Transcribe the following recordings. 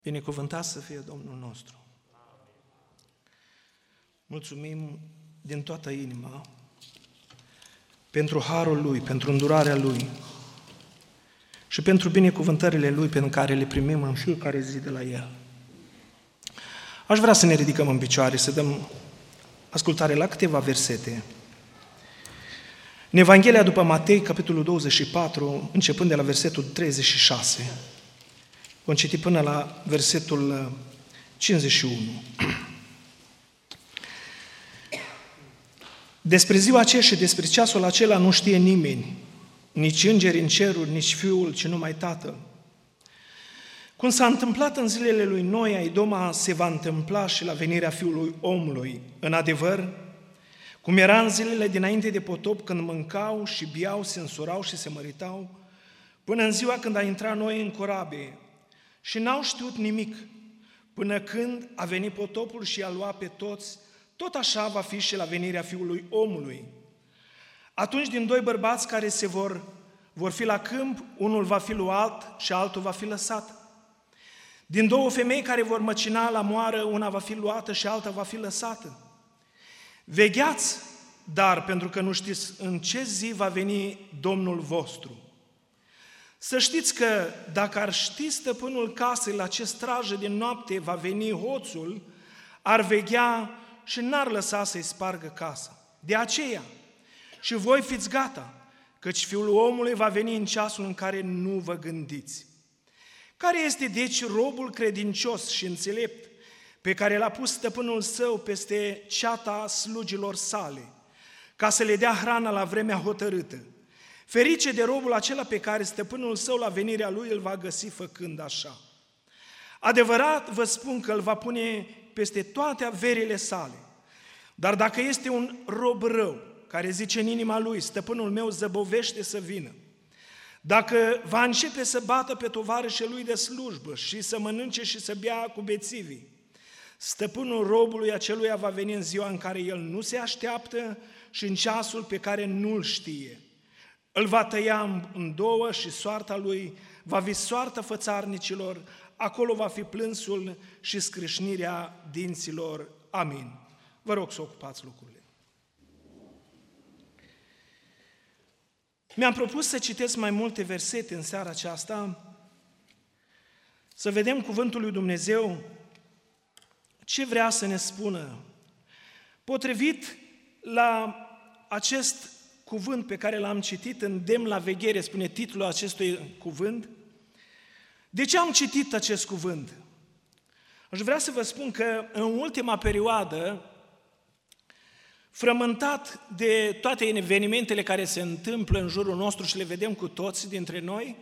Binecuvântat să fie Domnul nostru. Mulțumim din toată inima pentru harul Lui, pentru îndurarea Lui și pentru binecuvântările Lui pe care le primim în fiecare zi de la El. Aș vrea să ne ridicăm în picioare, să dăm ascultare la câteva versete. În Evanghelia după Matei, capitolul 24, începând de la versetul 36, vom citi până la versetul 51. Despre ziua aceea și despre ceasul acela nu știe nimeni, nici îngeri în ceruri, nici Fiul, ci numai Tatăl. Cum s-a întâmplat în zilele lui Noe, idoma se va întâmpla și la venirea Fiului Omului. În adevăr, cum era în zilele dinainte de potop, când mâncau și biau, se însurau și se măritau, până în ziua când a intrat Noe în corabie, și n-au știut nimic, până când a venit potopul și i-a luat pe toți, tot așa va fi și la venirea Fiului Omului. Atunci din doi bărbați care se vor fi la câmp, unul va fi luat și altul va fi lăsat. Din două femei care vor măcina la moară, una va fi luată și alta va fi lăsată. Vegheați, dar pentru că nu știți în ce zi va veni Domnul vostru. Să știți că dacă ar ști stăpânul casei la ce strajă din noapte va veni hoțul, ar veghea și n-ar lăsa să-i spargă casa. De aceea, și voi fiți gata, căci Fiul omului va veni în ceasul în care nu vă gândiți. Care este deci robul credincios și înțelept pe care l-a pus stăpânul său peste ceata slugilor sale, ca să le dea hrana la vremea hotărâtă? Ferice de robul acela pe care stăpânul său la venirea lui îl va găsi făcând așa. Adevărat vă spun că îl va pune peste toate averile sale. Dar dacă este un rob rău, care zice în inima lui, stăpânul meu zăbovește să vină, dacă va începe să bată pe tovarășii lui de slujbă și să mănânce și să bea cu bețivii, stăpânul robului aceluia va veni în ziua în care el nu se așteaptă și în ceasul pe care nu-l știe. Îl va tăia în două și soarta lui va fi soarta fățarnicilor, acolo va fi plânsul și scrâșnirea dinților. Amin. Vă rog să ocupați locurile. Mi-am propus să citesc mai multe versete în seara aceasta, să vedem cuvântul lui Dumnezeu, ce vrea să ne spună. Potrivit la acest cuvânt pe care l-am citit, îndemn la veghere, spune titlul acestui cuvânt. De ce am citit acest cuvânt? Aș vrea să vă spun că în ultima perioadă, frământat de toate evenimentele care se întâmplă în jurul nostru și le vedem cu toți dintre noi,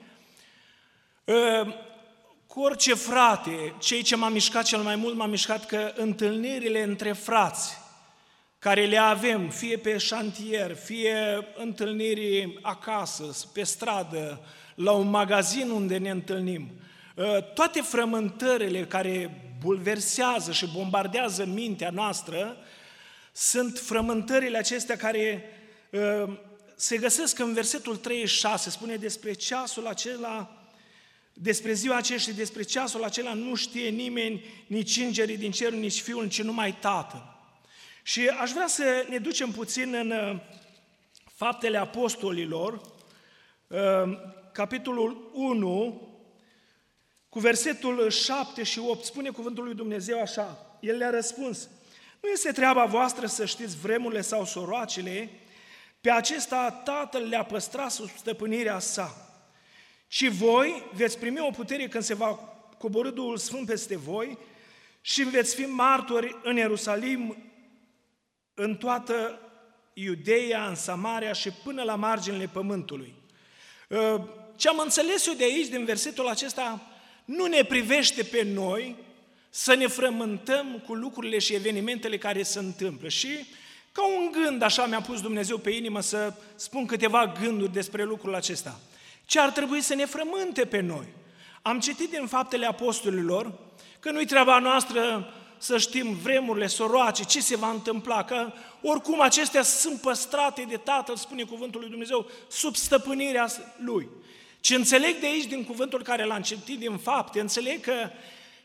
cu orice frate, cei ce m-a mișcat cel mai mult, m-a mișcat că întâlnirile între frați, care le avem, fie pe șantier, fie întâlniri acasă, pe stradă, la un magazin unde ne întâlnim, toate frământările care bulversează și bombardează mintea noastră, sunt frământările acestea care se găsesc în versetul 36, spune despre ceasul acela, despre ziua aceea și despre ceasul acela nu știe nimeni, nici îngerii din cer, nici Fiul, ci numai Tatăl. Și aș vrea să ne ducem puțin în Faptele Apostolilor, capitolul 1, cu versetul 7 și 8, spune cuvântul lui Dumnezeu așa, El le-a răspuns: nu este treaba voastră să știți vremurile sau soroacele, pe acesta Tatăl le-a păstrat sub stăpânirea sa. Și voi veți primi o putere când se va coborî Duhul Sfânt peste voi și veți fi martori în Ierusalim, în toată Iudeea, în Samaria și până la marginile pământului. Ce am înțeles eu de aici, din versetul acesta, nu ne privește pe noi să ne frământăm cu lucrurile și evenimentele care se întâmplă. Și ca un gând, așa mi-a pus Dumnezeu pe inimă să spun câteva gânduri despre lucrul acesta. Ce ar trebui să ne frământe pe noi? Am citit din Faptele Apostolilor că nu-i treaba noastră să știm vremurile, soroace, ce se va întâmpla, că oricum acestea sunt păstrate de Tatăl, spune cuvântul lui Dumnezeu, sub stăpânirea Lui. Ce înțeleg de aici, din cuvântul care l-am citit din Fapte, înțeleg că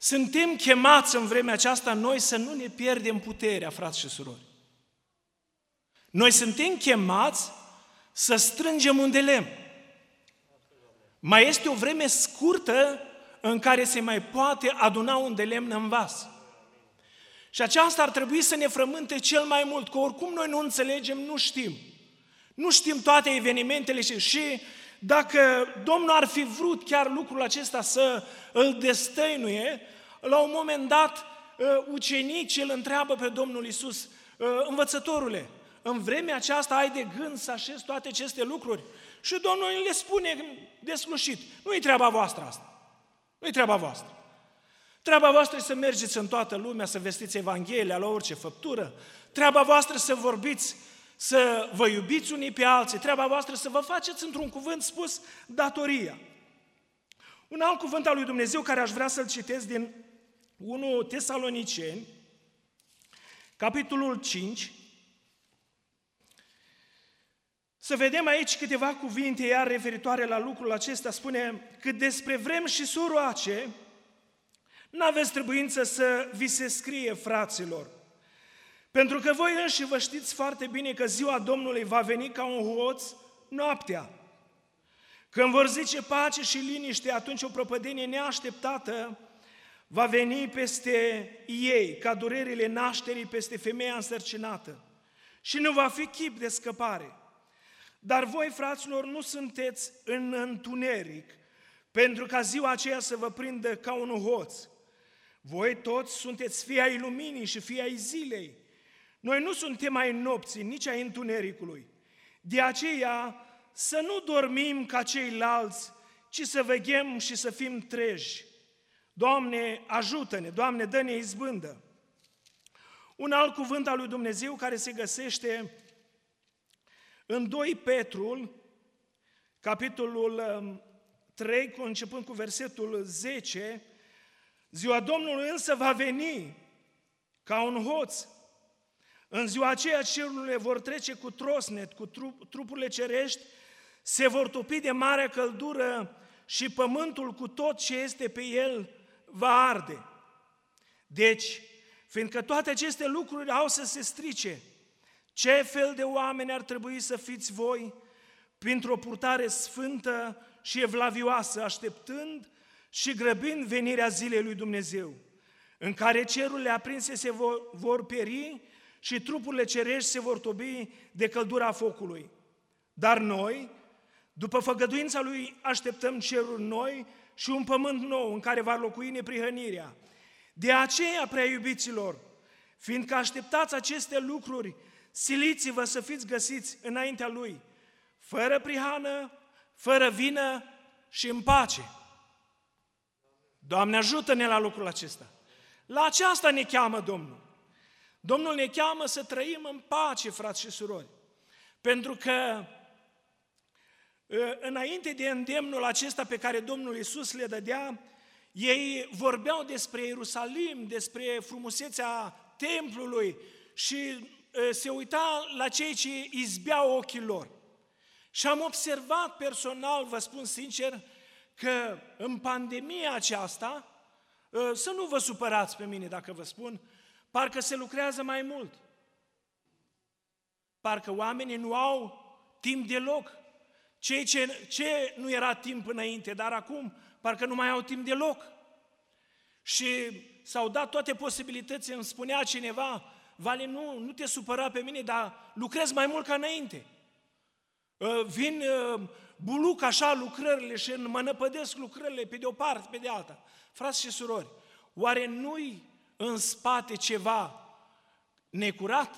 Suntem chemați în vremea aceasta noi să nu ne pierdem puterea, frați și surori. Noi suntem chemați să strângem un de lemn. Mai este o vreme scurtă în care se mai poate aduna un de lemn în vas. Și aceasta ar trebui să ne frământe cel mai mult, că oricum noi nu înțelegem, nu știm. Nu știm toate evenimentele și dacă Domnul ar fi vrut chiar lucrul acesta să îl destăinuie, la un moment dat ucenicii îl întreabă pe Domnul Iisus: învățătorule, în vremea aceasta ai de gând să așezi toate aceste lucruri? Și Domnul le spune deslușit: nu-i treaba voastră asta, nu-i treaba voastră. Treaba voastră e să mergeți în toată lumea, să vestiți Evanghelia la orice făptură. Treaba voastră să vorbiți, să vă iubiți unii pe alții. Treaba voastră să vă faceți, într-un cuvânt spus, datoria. Un alt cuvânt al lui Dumnezeu care aș vrea să-l citesc din 1 Tesaloniceni, capitolul 5. Să vedem aici câteva cuvinte iar referitoare la lucrul acesta. Spune: cât despre vrem și suroace, n-aveți trebuință să vi se scrie, fraților, pentru că voi înși vă știți foarte bine că ziua Domnului va veni ca un hoț noaptea. Când vor zice pace și liniște, atunci o prăpădenie neașteptată va veni peste ei, ca durerile nașterii peste femeia însărcinată, și nu va fi chip de scăpare. Dar voi, fraților, nu sunteți în întuneric, pentru ca ziua aceea să vă prindă ca un hoț. Voi toți sunteți fii ai luminii și fii ai zilei. Noi nu suntem ai nopții, nici ai întunericului. De aceea să nu dormim ca ceilalți, ci să veghem și să fim treji. Doamne, ajută-ne! Doamne, dă-ne izbândă! Un alt cuvânt al lui Dumnezeu care se găsește în 2 Petru, capitolul 3, începând cu versetul 10, ziua Domnului însă va veni ca un hoț. În ziua aceea cerurile vor trece cu trosnet, cu trupurile cerești se vor topi de mare căldură și pământul cu tot ce este pe el va arde. Deci, fiindcă toate aceste lucruri au să se strice, ce fel de oameni ar trebui să fiți voi printr-o purtare sfântă și evlavioasă, așteptând și grăbind venirea zilei lui Dumnezeu, în care cerurile aprinse se vor pieri și trupurile cerești se vor topi de căldura focului. Dar noi, după făgăduința lui, așteptăm ceruri noi și un pământ nou în care va locui neprihănirea. De aceea, prea iubiților, fiindcă așteptați aceste lucruri, siliți-vă să fiți găsiți înaintea lui, fără prihană, fără vină și în pace. Doamne, ajută-ne la lucrul acesta. La aceasta ne cheamă Domnul. Domnul ne cheamă să trăim în pace, frați și surori. Pentru că înainte de îndemnul acesta pe care Domnul Iisus le dădea, ei vorbeau despre Ierusalim, despre frumusețea templului și se uita la cei ce izbeau ochii lor. Și am observat personal, vă spun sincer, că în pandemia aceasta, să nu vă supărați pe mine dacă vă spun, parcă se lucrează mai mult. Parcă oamenii nu au timp deloc. Ce nu era timp înainte, dar acum parcă nu mai au timp deloc. Și s-au dat toate posibilitățile, îmi spunea cineva: Vale, nu te supăra pe mine, dar lucrez mai mult ca înainte. Vin buluc așa lucrările și mă năpădesc lucrările pe de o parte, pe de alta. Frați și surori, oare nu-i în spate ceva necurat?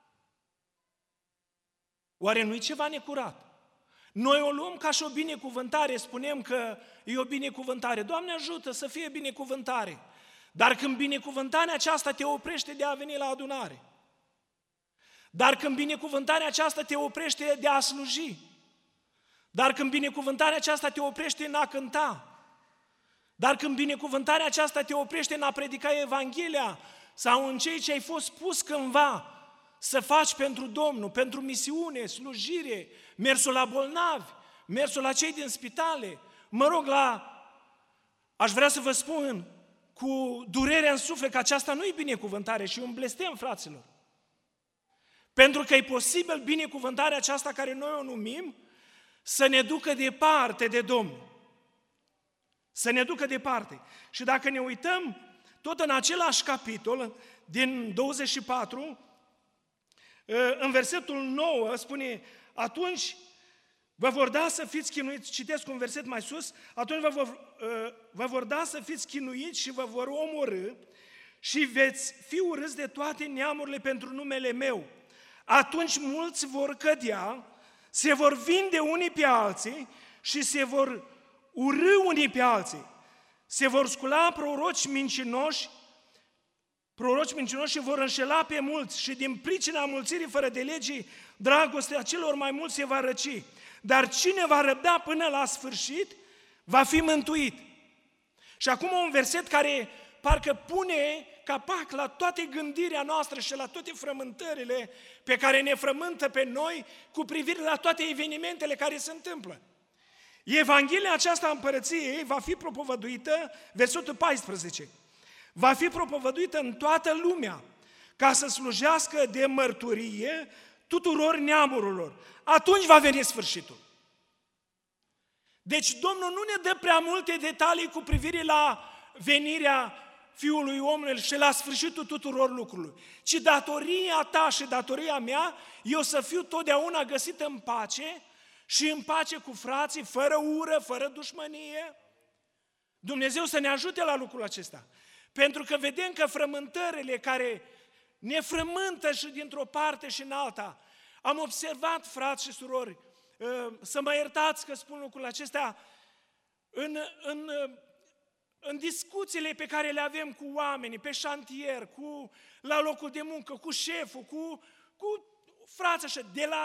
Oare nu-i ceva necurat? Noi o luăm ca și o binecuvântare, spunem că e o binecuvântare. Doamne ajută să fie binecuvântare. Dar când binecuvântarea aceasta te oprește de a veni la adunare, dar când binecuvântarea aceasta te oprește de a sluji, dar când binecuvântarea aceasta te oprește în a cânta, dar când binecuvântarea aceasta te oprește în a predica Evanghelia sau în cei ce ai fost pus cândva să faci pentru Domnul, pentru misiune, slujire, mersul la bolnavi, mersul la cei din spitale, aș vrea să vă spun, cu durerea în suflet că aceasta nu e binecuvântare și un blestem, fraților. Pentru că e posibil binecuvântarea aceasta care noi o numim să ne ducă departe de Domnul. Să ne ducă departe. Și dacă ne uităm tot în același capitol, din 24, în versetul 9 spune: atunci vă vor da să fiți chinuiți, citesc un verset mai sus, atunci vă vor da să fiți chinuiți și vă vor omorî și veți fi urâți de toate neamurile pentru numele meu. Atunci mulți vor cădea, se vor vinde unii pe alții și se vor urî unii pe alții. Se vor scula proroci mincinoși și vor înșela pe mulți și din pricina mulțirii fără de legii, dragostea celor mai mulți se va răci. Dar cine va răbda până la sfârșit, va fi mântuit. Și acum un verset care parcă pune capac la toate gândirea noastră și la toate frământările pe care ne frământă pe noi cu privire la toate evenimentele care se întâmplă. Evanghelia aceasta a împărăției va fi propovăduită, versetul 14, va fi propovăduită în toată lumea ca să slujească de mărturie tuturor neamurilor. Atunci va veni sfârșitul. Deci Domnul nu ne dă prea multe detalii cu privire la venirea Fiului Omului și la sfârșitul tuturor lucrurilor, ci datoria ta și datoria mea e o să fiu totdeauna găsit în pace și în pace cu frații, fără ură, fără dușmănie. Dumnezeu să ne ajute la lucrul acesta. Pentru că vedem că frământările care ne frământă și dintr-o parte și în alta, am observat, frați și surori, să mă iertați că spun lucrurile acestea, în discuțiile pe care le avem cu oamenii, pe șantier, la locul de muncă, cu șeful, cu frații așa, de la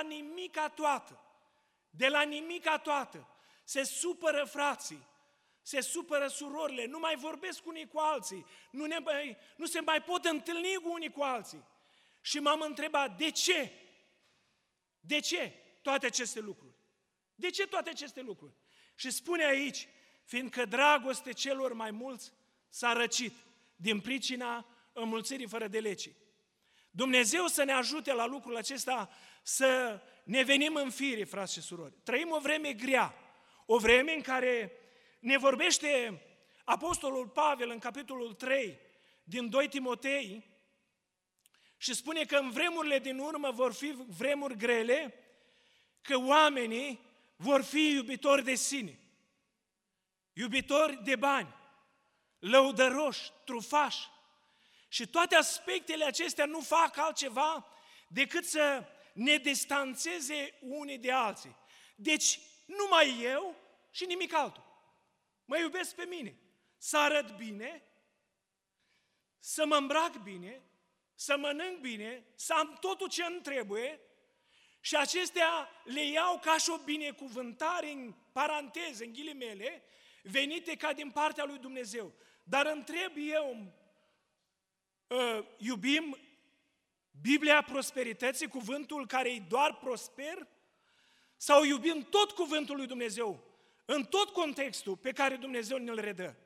nimica toată, se supără frații, se supără surorile, nu mai vorbesc unii cu alții, nu se mai pot întâlni cu unii cu alții. Și m-am întrebat, de ce? De ce toate aceste lucruri? De ce toate aceste lucruri? Și spune aici, fiindcă dragoste celor mai mulți s-a răcit din pricina înmulțirii fără de lege. Dumnezeu să ne ajute la lucrul acesta să ne venim în fire, frați și surori. Trăim o vreme grea, o vreme în care ne vorbește Apostolul Pavel în capitolul 3 din 2 Timotei și spune că în vremurile din urmă vor fi vremuri grele, că oamenii vor fi iubitori de sine, iubitori de bani, lăudăroși, trufași. Și toate aspectele acestea nu fac altceva decât să ne distanțeze unii de alții. Deci numai eu și nimic altul. Mă iubesc pe mine, să arăt bine, să mă îmbrac bine, să mănânc bine, să am totul ce îmi trebuie și acestea le iau ca și o binecuvântare, în paranteze, în ghilimele, venite ca din partea lui Dumnezeu. Dar întreb eu, iubim Biblia prosperității, cuvântul care e doar prosper, sau iubim tot cuvântul lui Dumnezeu, în tot contextul pe care Dumnezeu ne-l redă?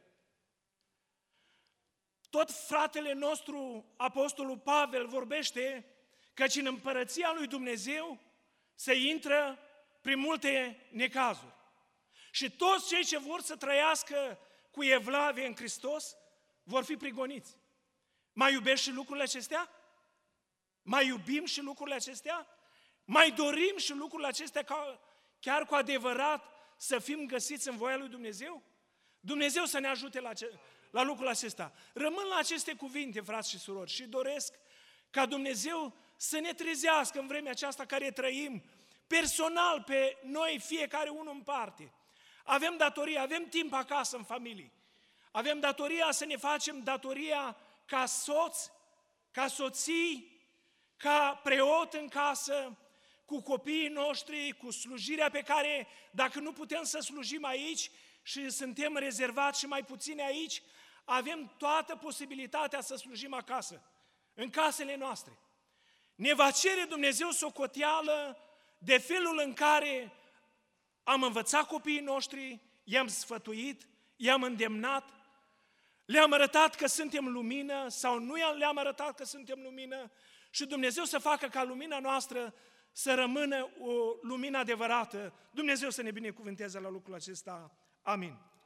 Tot fratele nostru, Apostolul Pavel, vorbește căci în împărăția lui Dumnezeu se intră prin multe necazuri. Și toți cei ce vor să trăiască cu evlavie în Hristos vor fi prigoniți. Mai iubești și lucrurile acestea? Mai iubim și lucrurile acestea? Mai dorim și lucrurile acestea chiar cu adevărat să fim găsiți în voia lui Dumnezeu? Dumnezeu să ne ajute la lucrul acesta. Rămân la aceste cuvinte, frați și surori, și doresc ca Dumnezeu să ne trezească în vremea aceasta care trăim, personal pe noi, fiecare unul în parte. Avem datoria, avem timp acasă în familie. Avem datoria să ne facem datoria ca soți, ca soții, ca preot în casă, cu copiii noștri, cu slujirea pe care, dacă nu putem să slujim aici și suntem rezervați și mai puțini aici, avem toată posibilitatea să slujim acasă, în casele noastre. Ne va cere Dumnezeu socoteală de felul în care am învățat copiii noștri, i-am sfătuit, i-am îndemnat, Le-am arătat că suntem lumină sau nu le-am arătat că suntem lumină și Dumnezeu să facă ca lumina noastră să rămână o lumină adevărată. Dumnezeu să ne binecuvânteze la lucrul acesta. Amin.